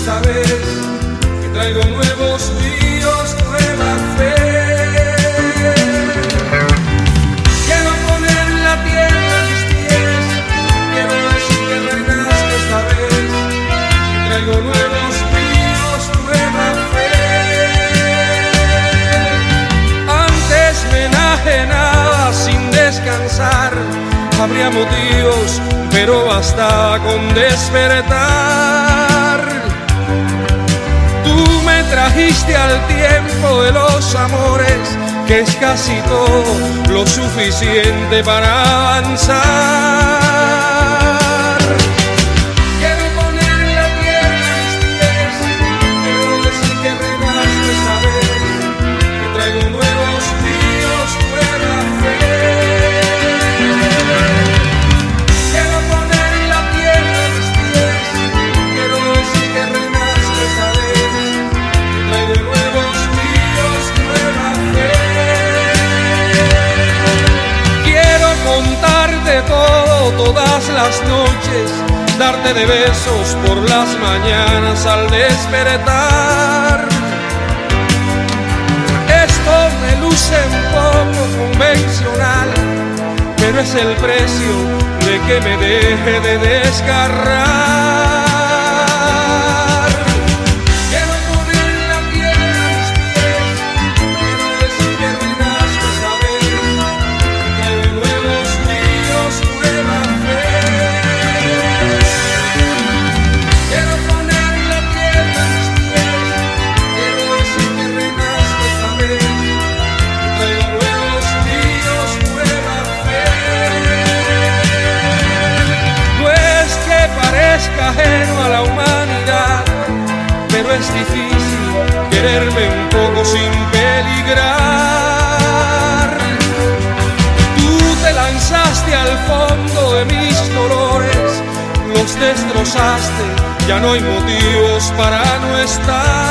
esta vez, que traigo nuevos ríos, nueva fe. Quiero poner la tierra a mis pies, quiero decir que renazco esta vez, que traigo nuevos ríos, nueva fe. Antes me enajenaba sin descansar, habría motivos, pero bastaba con despertar. Tú me trajiste al tiempo de los amores, que es casi todo lo suficiente para avanzar. Quiero poner la tierra a mis pies, quiero decir que renazco esta vez, que traigo nuevos ríos, nueva fe. Contarte todo, todas las noches, darte de besos por las mañanas al despertar. Esto me luce un poco convencional, pero es el precio de que me deje de desgarrar. Ajeno a la humanidad, pero es difícil quererme un poco sin peligrar. Tú te lanzaste al fondo de mis dolores, los destrozaste, ya no hay motivos para no estar.